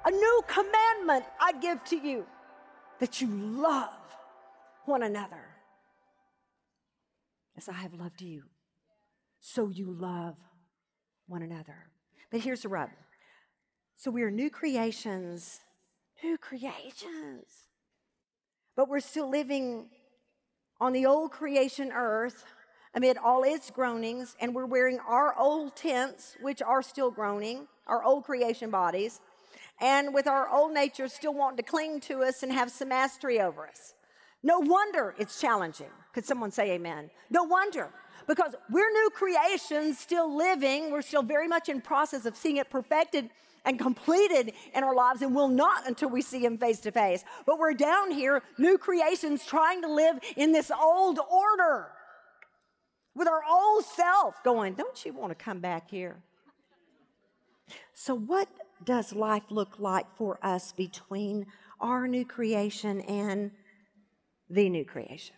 A new commandment I give to you, that you love one another. As I have loved you, so you love one another. But here's the rub. So we are new creations. But we're still living on the old creation earth amid all its groanings, and we're wearing our old tents, which are still groaning, our old creation bodies, and with our old nature still wanting to cling to us and have some mastery over us. No wonder it's challenging. Could someone say amen? No wonder, because we're new creations still living. We're still very much in process of seeing it perfected and completed in our lives, and will not until we see him face to face. But we're down here, new creations, trying to live in this old order with our old self going, don't you want to come back here? So what does life look like for us between our new creation and the new creation?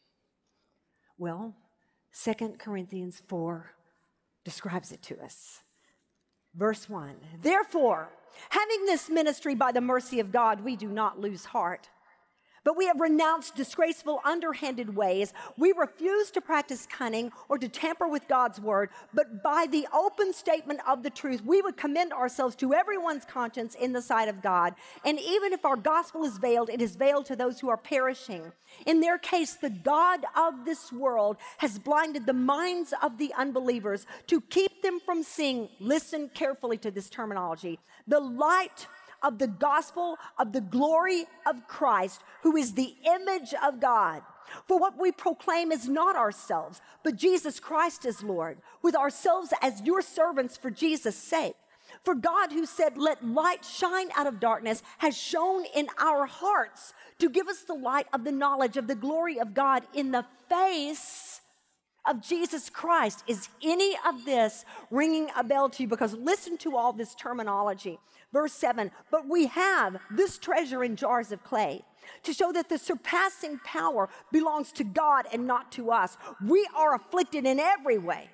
Well, 2 Corinthians 4 describes it to us. Verse 1, therefore, having this ministry by the mercy of God, we do not lose heart. But we have renounced disgraceful, underhanded ways. We refuse to practice cunning or to tamper with God's word, but by the open statement of the truth, we would commend ourselves to everyone's conscience in the sight of God. And even if our gospel is veiled, it is veiled to those who are perishing. In their case, the God of this world has blinded the minds of the unbelievers to keep them from seeing, listen carefully to this terminology, the light of the gospel of the glory of Christ, who is the image of God. For what we proclaim is not ourselves, but Jesus Christ as Lord, with ourselves as your servants for Jesus' sake. For God, who said, let light shine out of darkness, has shone in our hearts to give us the light of the knowledge of the glory of God in the face of Jesus Christ. Is any of this ringing a bell to you? Because listen to all this terminology. Verse 7, but we have this treasure in jars of clay to show that the surpassing power belongs to God and not to us. We are afflicted in every way,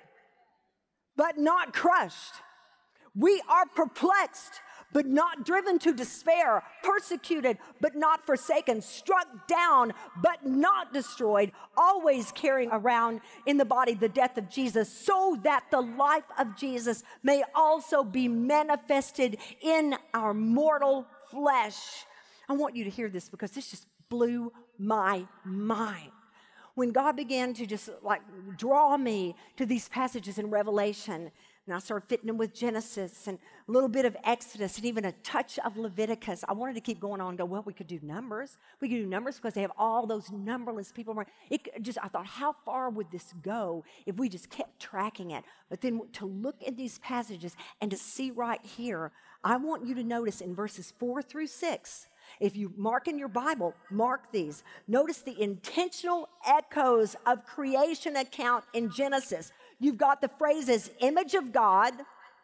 but not crushed. We are perplexed, but not driven to despair, persecuted, but not forsaken, struck down, but not destroyed, always carrying around in the body the death of Jesus, so that the life of Jesus may also be manifested in our mortal flesh. I want you to hear this because this just blew my mind. When God began to just draw me to these passages in Revelation, and I started fitting them with Genesis and a little bit of Exodus and even a touch of Leviticus. I wanted to keep going on and go, well, we could do Numbers. We could do Numbers because they have all those numberless people. I thought, how far would this go if we just kept tracking it? But then to look at these passages and to see right here, I want you to notice in verses 4 through 6, if you mark in your Bible, mark these. Notice the intentional echoes of creation account in Genesis. You've got the phrases image of God.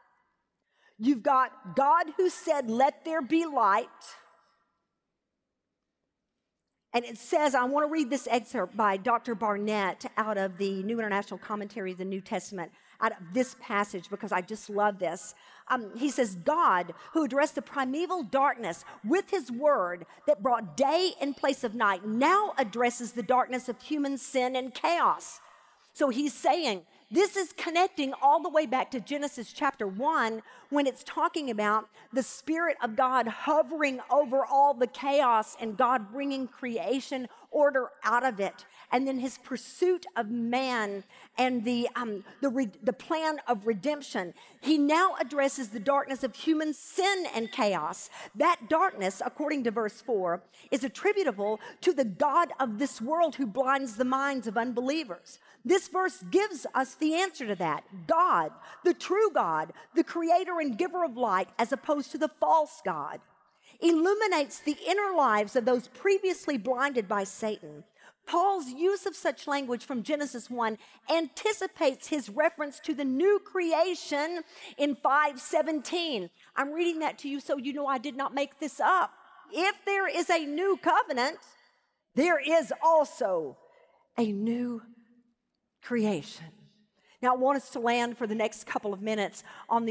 You've got God who said, let there be light. And it says, I want to read this excerpt by Dr. Barnett out of the New International Commentary of the New Testament, out of this passage, because I just love this. He says, God, who addressed the primeval darkness with his word that brought day in place of night, now addresses the darkness of human sin and chaos. So he's saying, this is connecting all the way back to Genesis chapter 1 when it's talking about the Spirit of God hovering over all the chaos and God bringing creation order out of it. And then his pursuit of man and the plan of redemption. He now addresses the darkness of human sin and chaos. That darkness, according to verse 4, is attributable to the God of this world who blinds the minds of unbelievers. This verse gives us the answer to that. God, the true God, the creator and giver of light, as opposed to the false God, illuminates the inner lives of those previously blinded by Satan. Paul's use of such language from Genesis 1 anticipates his reference to the new creation in 5:17. I'm reading that to you so you know I did not make this up. If there is a new covenant, there is also a new creation. Now, I want us to land for the next couple of minutes on these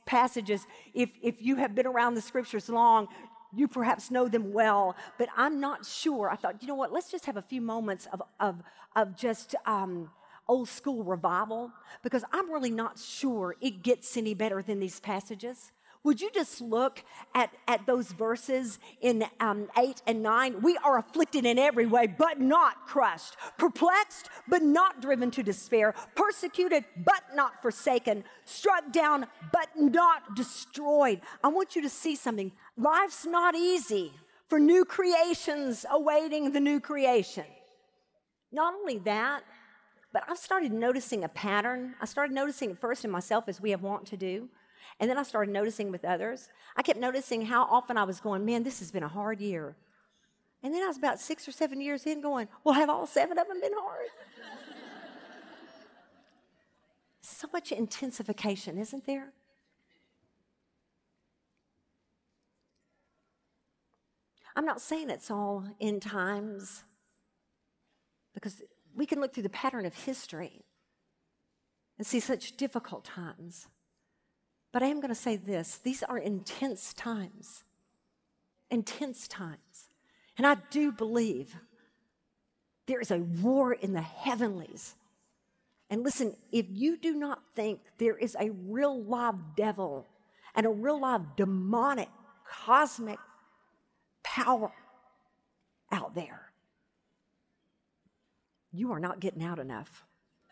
passages, if you have been around the scriptures long, you perhaps know them well, but I'm not sure. I thought, you know what, let's just have a few moments of just old school revival, because I'm really not sure it gets any better than these passages. Would you just look at those verses in 8 and 9? We are afflicted in every way, but not crushed. Perplexed, but not driven to despair. Persecuted, but not forsaken. Struck down, but not destroyed. I want you to see something. Life's not easy for new creations awaiting the new creation. Not only that, but I've started noticing a pattern. I started noticing it first in myself, as we have wont to do. And then I started noticing with others. I kept noticing how often I was going, man, this has been a hard year. And then I was about 6 or 7 years in going, well, have all 7 of them been hard? So much intensification, isn't there? I'm not saying it's all end times, because we can look through the pattern of history and see such difficult times. But I am going to say this. These are intense times. Intense times. And I do believe there is a war in the heavenlies. And listen, if you do not think there is a real live devil and a real live demonic, cosmic power out there, you are not getting out enough.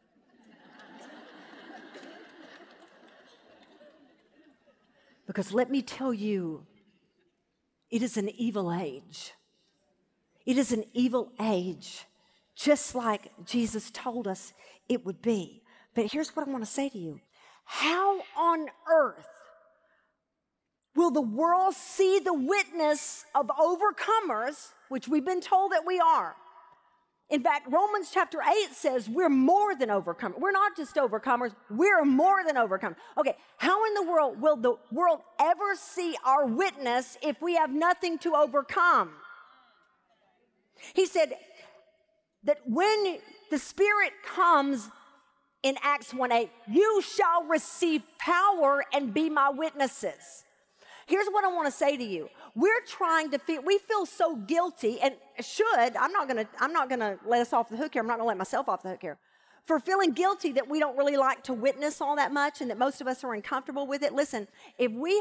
Because let me tell you, it is an evil age. It is an evil age, just like Jesus told us it would be. But here's what I want to say to you. How on earth will the world see the witness of overcomers, which we've been told that we are? In fact, Romans chapter 8 says we're more than overcomers. We're not just overcomers, we're more than overcomers. Okay, how in the world will the world ever see our witness if we have nothing to overcome? He said that when the Spirit comes in Acts 1:8, you shall receive power and be my witnesses. Here's what I want to say to you. We're trying to feel, we feel so guilty, and I'm not gonna let us off the hook here. I'm not gonna let myself off the hook here. For feeling guilty that we don't really like to witness all that much and that most of us are uncomfortable with it. Listen, if we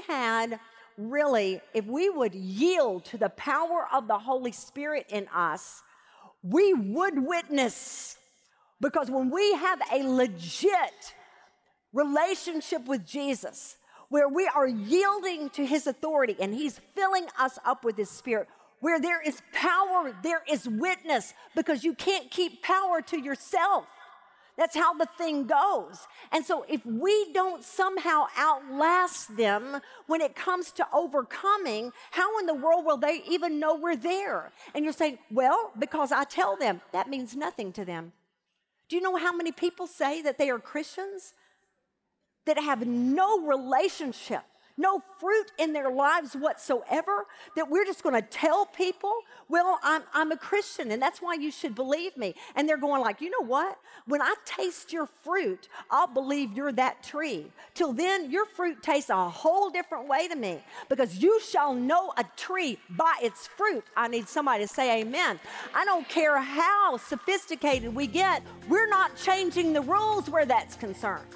would yield to the power of the Holy Spirit in us, we would witness. Because when we have a legit relationship with Jesus, where we are yielding to his authority and he's filling us up with his Spirit, where there is power, there is witness, because you can't keep power to yourself. That's how the thing goes. And so if we don't somehow outlast them when it comes to overcoming, how in the world will they even know we're there? And you're saying, well, because I tell them. That means nothing to them. Do you know how many people say that they are Christians that have no relationship, no fruit in their lives whatsoever, that we're just going to tell people, well, I'm a Christian, and that's why you should believe me. And they're going like, you know what? When I taste your fruit, I'll believe you're that tree. Till then, your fruit tastes a whole different way to me, because you shall know a tree by its fruit. I need somebody to say amen. I don't care how sophisticated we get, we're not changing the rules where that's concerned.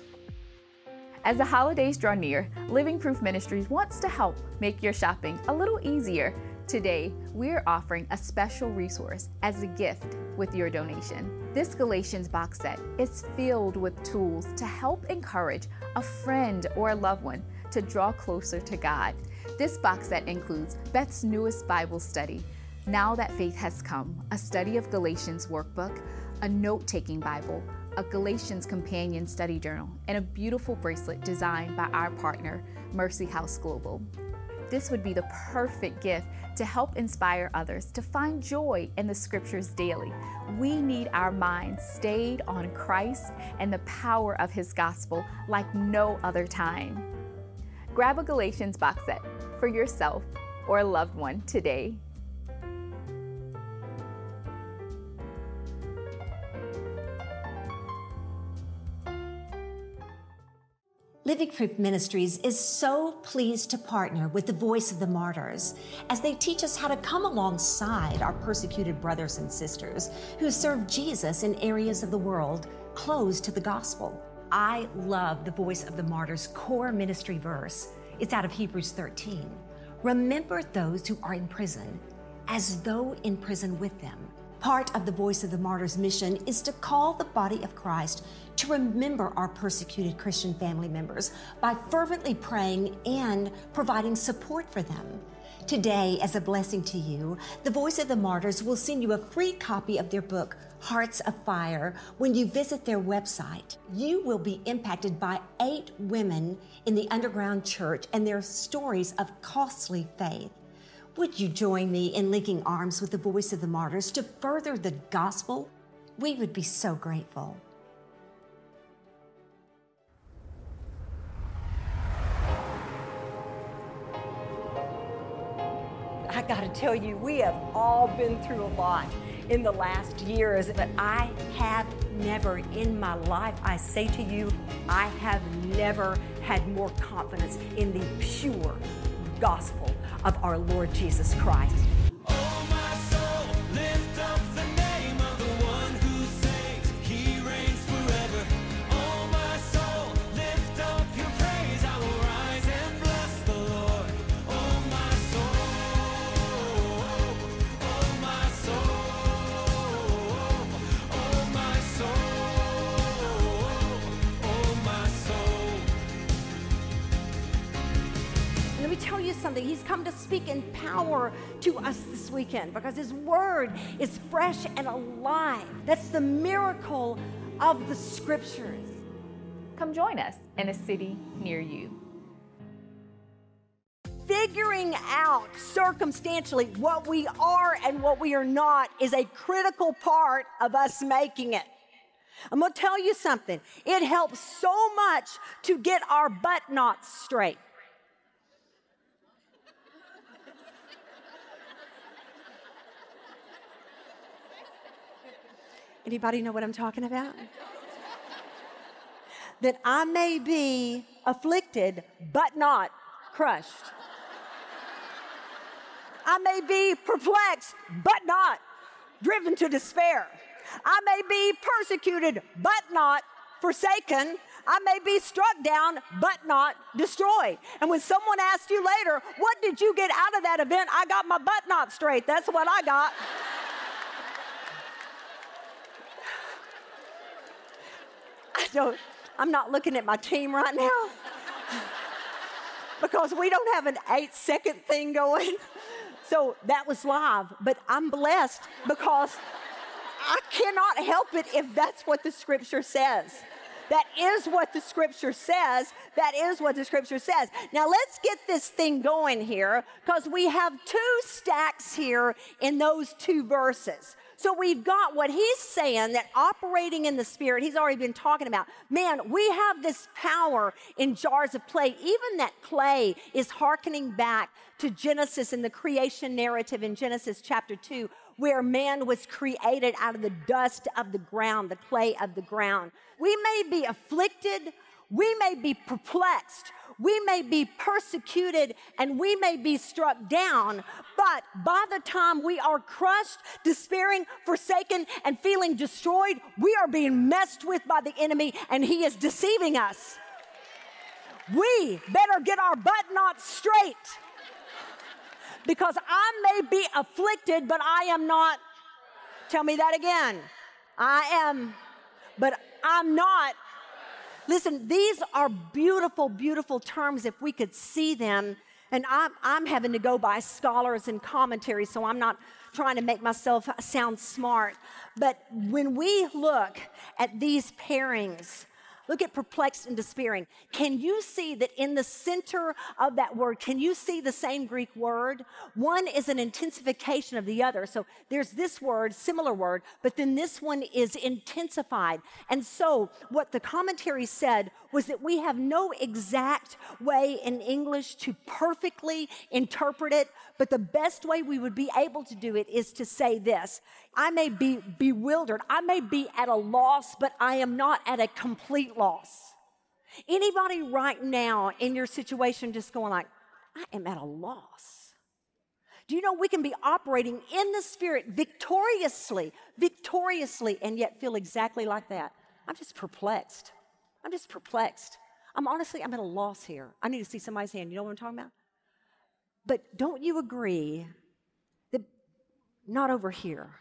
As the holidays draw near, Living Proof Ministries wants to help make your shopping a little easier. Today, we're offering a special resource as a gift with your donation. This Galatians box set is filled with tools to help encourage a friend or a loved one to draw closer to God. This box set includes Beth's newest Bible study, Now That Faith Has Come, a study of Galatians workbook, a note-taking Bible, a Galatians companion study journal, and a beautiful bracelet designed by our partner, Mercy House Global. This would be the perfect gift to help inspire others to find joy in the scriptures daily. We need our minds stayed on Christ and the power of his gospel like no other time. Grab a Galatians box set for yourself or a loved one today. Living Living Proof Ministries is so pleased to partner with the Voice of the Martyrs as they teach us how to come alongside our persecuted brothers and sisters who serve Jesus in areas of the world closed to the gospel. I love the Voice of the Martyrs core ministry verse. It's out of Hebrews 13. Remember those who are in prison as though in prison with them. Part of the Voice of the Martyrs mission is to call the body of Christ to remember our persecuted Christian family members by fervently praying and providing support for them. Today, as a blessing to you, the Voice of the Martyrs will send you a free copy of their book, Hearts of Fire, when you visit their website. You will be impacted by 8 women in the underground church and their stories of costly faith. Would you join me in linking arms with the Voice of the Martyrs to further the gospel? We would be so grateful. I got to tell you, we have all been through a lot in the last years, but I have never in my life, I say to you, I have never had more confidence in the pure gospel of our Lord Jesus Christ. Oh, my soul, lift up the name of the one who saves. He reigns forever. Oh, my soul, lift up your praise. I will rise and bless the Lord. Oh, my soul. Oh, my soul. Oh, my soul. Oh, my soul. Let me tell you something. He's come to speak in power to us this weekend because his word is fresh and alive. That's the miracle of the scriptures. Come join us in a city near you. Figuring out circumstantially what we are and what we are not is a critical part of us making it. I'm going to tell you something. It helps so much to get our butt knots straight. Anybody know what I'm talking about? That I may be afflicted, but not crushed. I may be perplexed, but not driven to despair. I may be persecuted, but not forsaken. I may be struck down, but not destroyed. And when someone asks you later, what did you get out of that event? I got my butt knot straight. That's what I got. I'm not looking at my team right now because we don't have an 8-second thing going. So that was live, but I'm blessed because I cannot help it if that's what the scripture says. That is what the scripture says. That is what the scripture says. Now let's get this thing going here because we have 2 stacks here in those 2 verses. So we've got what he's saying, that operating in the Spirit, he's already been talking about. Man, we have this power in jars of clay. Even that clay is hearkening back to Genesis and the creation narrative in Genesis chapter 2, where man was created out of the dust of the ground, the clay of the ground. We may be afflicted, we may be perplexed, we may be persecuted, and we may be struck down, but by the time we are crushed, despairing, forsaken, and feeling destroyed, we are being messed with by the enemy, and he is deceiving us. We better get our butt knots straight, because I may be afflicted, but I am not. Tell me that again. I am, but I'm not. Listen, these are beautiful, beautiful terms if we could see them. And I'm having to go by scholars and commentaries, so I'm not trying to make myself sound smart. But when we look at these pairings, look at perplexed and despairing. Can you see that in the center of that word, can you see the same Greek word? One is an intensification of the other. So there's this word, similar word, but then this one is intensified. And so what the commentary said was that we have no exact way in English to perfectly interpret it, but the best way we would be able to do it is to say this: I may be bewildered, I may be at a loss, but I am not at a complete loss. Anybody right now in your situation just going like, I am at a loss. Do you know we can be operating in the Spirit victoriously, and yet feel exactly like that? I'm just perplexed. I'm at a loss here. I need to see somebody's hand. You know what I'm talking about? But don't you agree that not over here,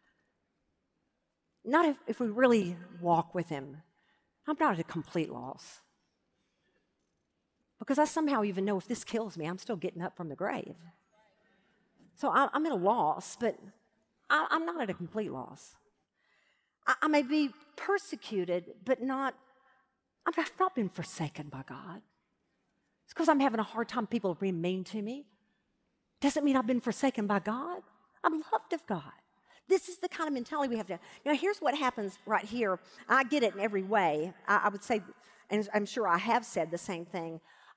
not if we really walk with Him, I'm not at a complete loss. Because I somehow even know if this kills me, I'm still getting up from the grave. So I'm at a loss, but I'm not at a complete loss. I may be persecuted, but I've not been forsaken by God. It's because I'm having a hard time people being mean to me. Doesn't mean I've been forsaken by God. I'm loved of God. This is the kind of mentality we have to have. Now, here's what happens right here. I get it in every way. I would say, and I'm sure I have said the same thing.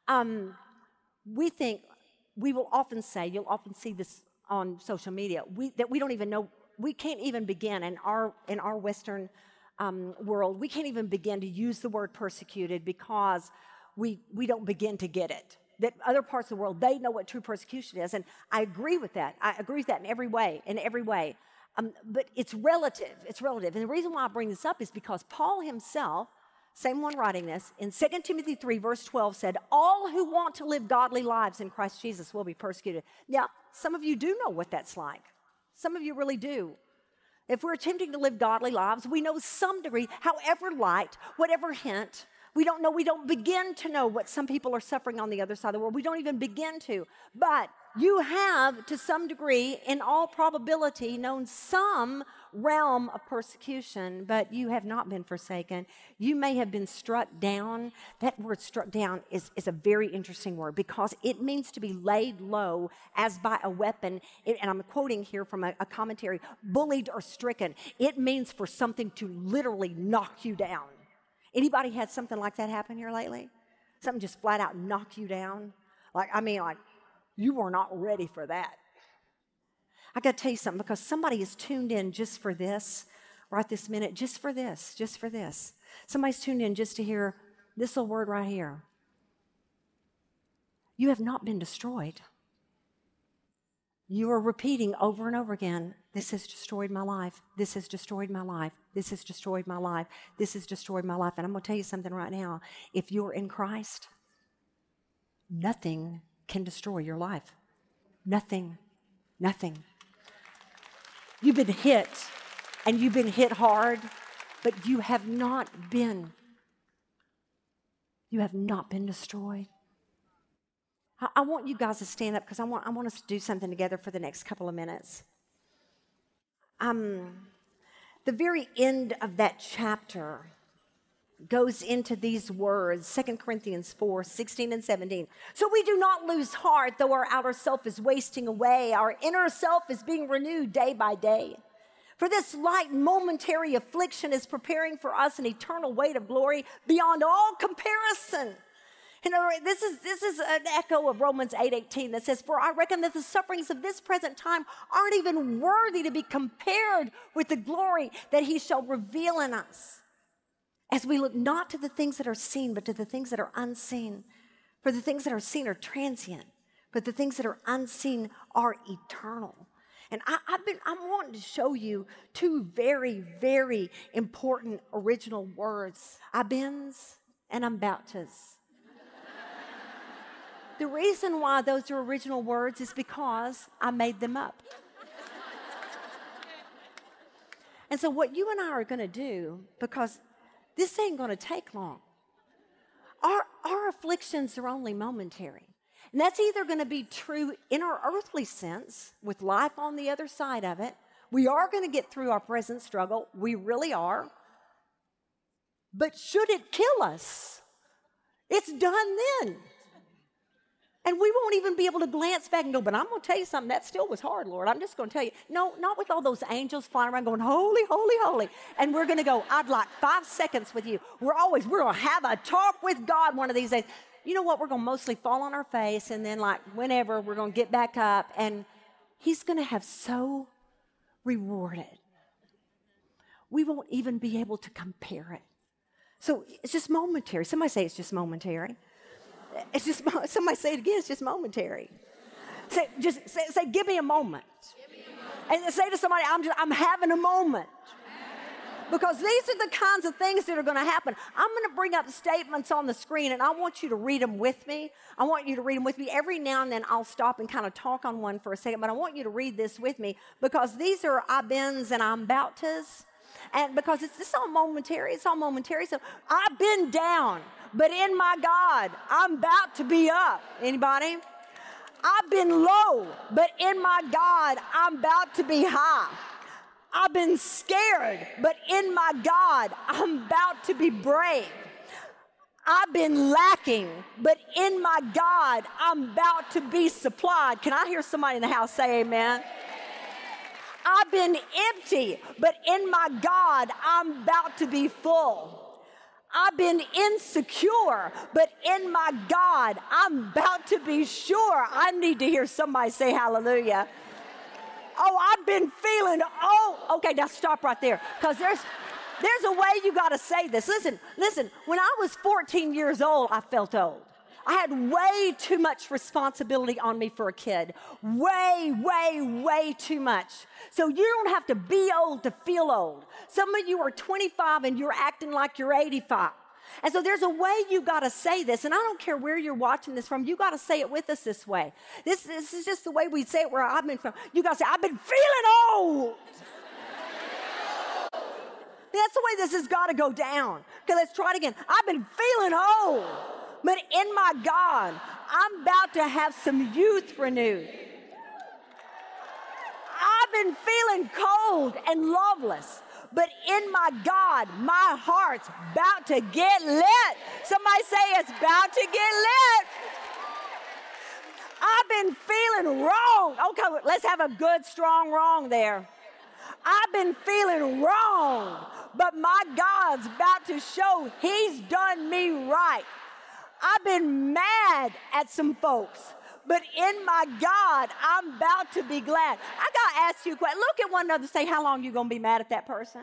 You'll often see this on social media, that we don't even know, we can't even begin in our Western world, we can't even begin to use the word persecuted because we don't begin to get it. That other parts of the world, they know what true persecution is. And I agree with that. In every way. But it's relative. And the reason why I bring this up is because Paul himself, same one writing this, in 2 Timothy 3, verse 12 said, all who want to live godly lives in Christ Jesus will be persecuted. Now, some of you do know what that's like. Some of you really do. If we're attempting to live godly lives, we know some degree, however light, whatever hint, we don't begin to know what some people are suffering on the other side of the world. We don't even begin to. But you have, to some degree, in all probability, known some realm of persecution, but you have not been forsaken. You may have been struck down. That word struck down is a very interesting word because it means to be laid low as by a weapon. And I'm quoting here from a commentary, bullied or stricken. It means for something to literally knock you down. Anybody had something like that happen here lately? Something just flat out knock you down? Like you were not ready for that. I got to tell you something, because somebody is tuned in just for this, right this minute, just for this. Somebody's tuned in just to hear this little word right here. You have not been destroyed. You are repeating over and over again, this has destroyed my life. This has destroyed my life. This has destroyed my life. This has destroyed my life. And I'm going to tell you something right now. If you're in Christ, nothing can destroy your life. Nothing. You've been hit, and you've been hit hard, but you have not been destroyed. I want you guys to stand up because I want us to do something together for the next couple of minutes. The very end of that chapter goes into these words, 2 Corinthians 4, 16 and 17. So we do not lose heart, though our outer self is wasting away. Our inner self is being renewed day by day. For this light momentary affliction is preparing for us an eternal weight of glory beyond all comparison. This is an echo of Romans 8:18 that says, for I reckon that the sufferings of this present time aren't even worthy to be compared with the glory that He shall reveal in us. As we look not to the things that are seen, but to the things that are unseen. For the things that are seen are transient, but the things that are unseen are eternal. And I'm wanting to show you two very, very important original words. I beens and I'm about tos. The reason why those are original words is because I made them up. And so what you and I are going to do, because this ain't going to take long, our afflictions are only momentary. And that's either going to be true in our earthly sense, with life on the other side of it. We are going to get through our present struggle. We really are. But should it kill us, it's done then. And we won't even be able to glance back and go, but I'm going to tell you something, that still was hard, Lord. I'm just going to tell you. No, not with all those angels flying around going, holy, holy, holy. And we're going to go, I'd like 5 seconds with you. We're going to have a talk with God one of these days. You know what? We're going to mostly fall on our face, and then whenever, we're going to get back up, and He's going to have so rewarded. We won't even be able to compare it. So it's just momentary. Somebody say it's just momentary. It's just, somebody say it again, it's just momentary. Say, give me a moment. And say to somebody, I'm having a moment. Because these are the kinds of things that are going to happen. I'm going to bring up statements on the screen, and I want you to read them with me. I want you to read them with me. Every now and then I'll stop and kind of talk on one for a second, but I want you to read this with me because these are I beens and I'm about tos. And because it's all momentary, it's all momentary. So I've been down, but in my God, I'm about to be up. Anybody? I've been low, but in my God, I'm about to be high. I've been scared, but in my God, I'm about to be brave. I've been lacking, but in my God, I'm about to be supplied. Can I hear somebody in the house say amen? I've been empty, but in my God, I'm about to be full. I've been insecure, but in my God, I'm about to be sure. I need to hear somebody say hallelujah. Oh, I've been feeling, okay, now stop right there. Because there's a way you got to say this. Listen, when I was 14 years old, I felt old. I had way too much responsibility on me for a kid. Way too much. So you don't have to be old to feel old. Some of you are 25 and you're acting like you're 85. And so there's a way you got to say this, and I don't care where you're watching this from, you got to say it with us this way. This is just the way we say it where I've been from. You got to say, I've been feeling old. That's the way this has got to go down. Okay, let's try it again. I've been feeling old, but in my God, I'm about to have some youth renewed. I've been feeling cold and loveless. But in my God, my heart's about to get lit. Somebody say it's about to get lit. I've been feeling wrong. Okay, let's have a good, strong wrong there. I've been feeling wrong, but my God's about to show He's done me right. I've been mad at some folks, but in my God, I'm about to be glad. I got to ask you a question. Look at one another and say, how long you going to be mad at that person?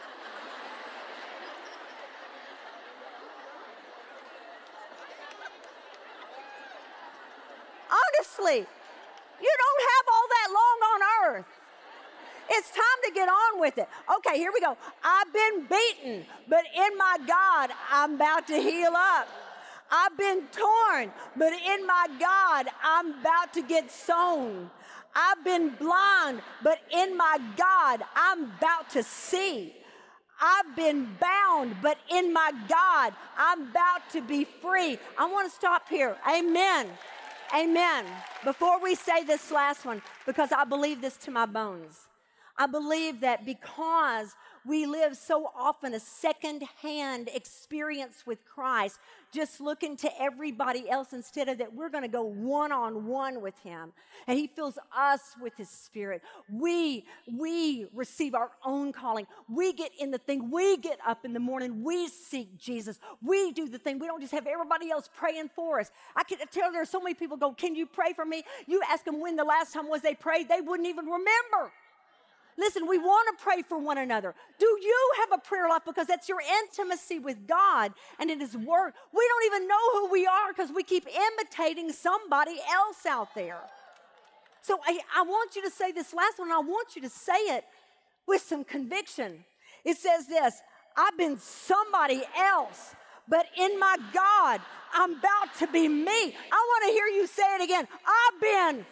Honestly, you don't have all that long on earth. It's time to get on with it. Okay, here we go. I've been beaten, but in my God, I'm about to heal up. I've been torn, but in my God, I'm about to get sown. I've been blind, but in my God, I'm about to see. I've been bound, but in my God, I'm about to be free. I want to stop here. Amen. Amen. Before we say this last one, because I believe this to my bones. I believe that because we live so often a second-hand experience with Christ, just looking to everybody else instead of that we're going to go one-on-one with Him. And He fills us with His Spirit. We receive our own calling. We get in the thing. We get up in the morning. We seek Jesus. We do the thing. We don't just have everybody else praying for us. I can tell there are so many people go, can you pray for me? You ask them when the last time was they prayed, they wouldn't even remember. Listen, we want to pray for one another. Do you have a prayer life? Because that's your intimacy with God and in His Word. We don't even know who we are because we keep imitating somebody else out there. So I want you to say this last one, and I want you to say it with some conviction. It says this, I've been somebody else, but in my God, I'm about to be me. I want to hear you say it again. I've been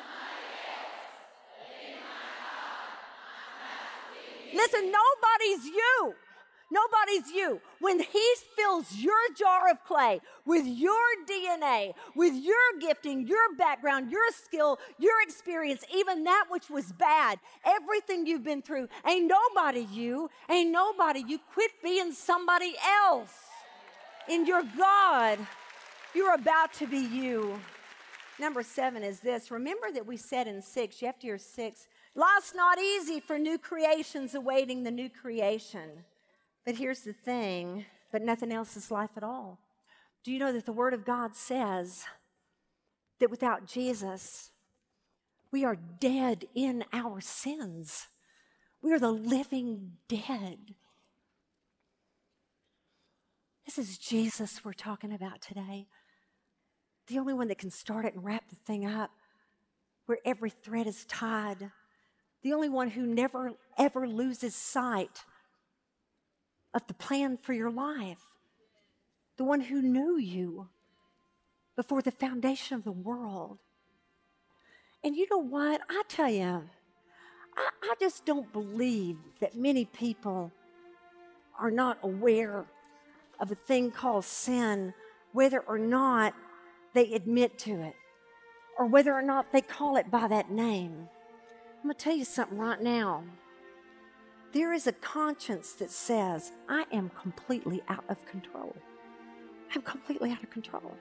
Listen, nobody's you. Nobody's you. When He fills your jar of clay with your DNA, with your gifting, your background, your skill, your experience, even that which was bad, everything you've been through, ain't nobody you. Ain't nobody you. Quit being somebody else. In your God, you're about to be you. Number 7 is this. Remember that we said in 6, you have to hear 6, life's not easy for new creations awaiting the new creation. But here's the thing, but nothing else is life at all. Do you know that the Word of God says that without Jesus, we are dead in our sins? We are the living dead. This is Jesus we're talking about today. The only one that can start it and wrap the thing up, where every thread is tied. The only one who never, ever loses sight of the plan for your life. The one who knew you before the foundation of the world. And you know what? I tell you, I just don't believe that many people are not aware of a thing called sin, whether or not they admit to it, or whether or not they call it by that name. I'm going to tell you something right now. There is a conscience that says, I am completely out of control. I'm completely out of control.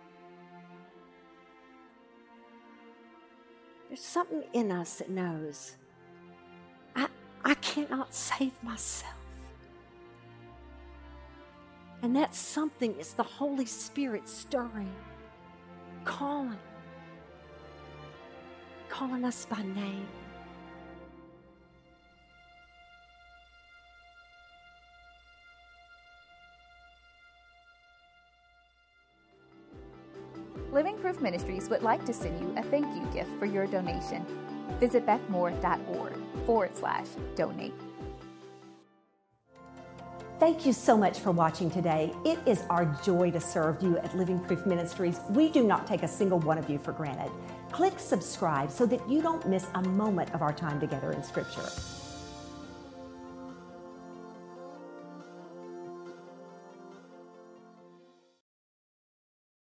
There's something in us that knows, I cannot save myself. And that something is the Holy Spirit stirring, calling us by name. Living Proof Ministries would like to send you a thank you gift for your donation. Visit bethmoore.org/donate. Thank you so much for watching today. It is our joy to serve you at Living Proof Ministries. We do not take a single one of you for granted. Click subscribe so that you don't miss a moment of our time together in Scripture.